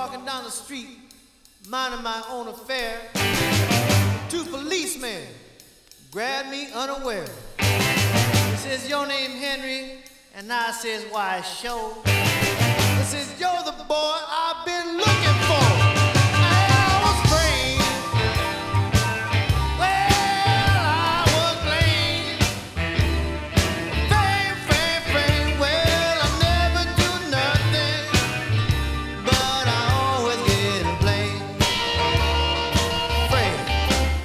walking down the street, minding my own affair. Two policemen grabbed me unaware. He says, "Your name Henry?" And I says, "Why, sure." He says, "You're the boy I've been looking for." I was afraid. Well, I was lame. Fame. Well, I never do nothing, but I always get blamed. Afraid.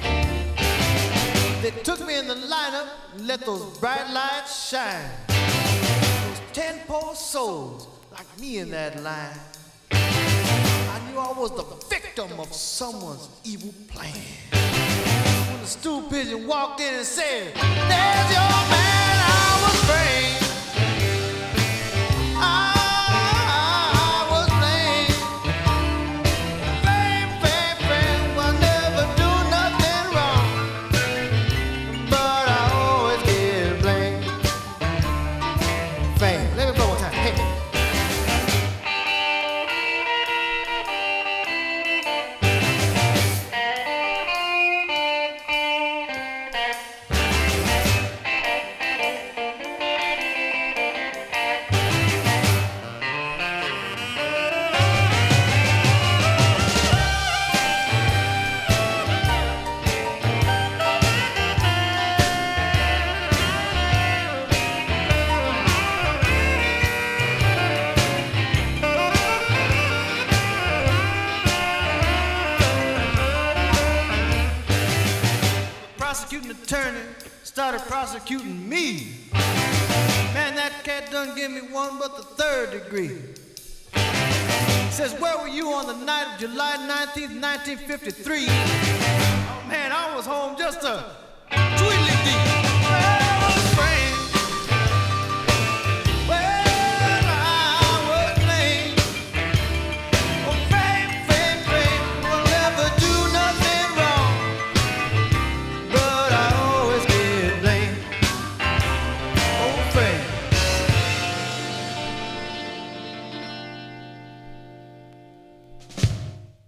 They took me in the lineup and let those bright lights shine. 10 poor souls like me in that line. I knew I was the victim of someone's evil plan. When the stool pigeon walked in and said, "There's your man," I was afraid. I was lame. Fame. Will never do nothing wrong, but I always get blamed. Fame. Let me go one time. Hey. Prosecuting attorney started prosecuting me. Man, that cat done give me one but the third degree. Says, "Where were you on the night of July 19th, 1953? Oh man, I was home just a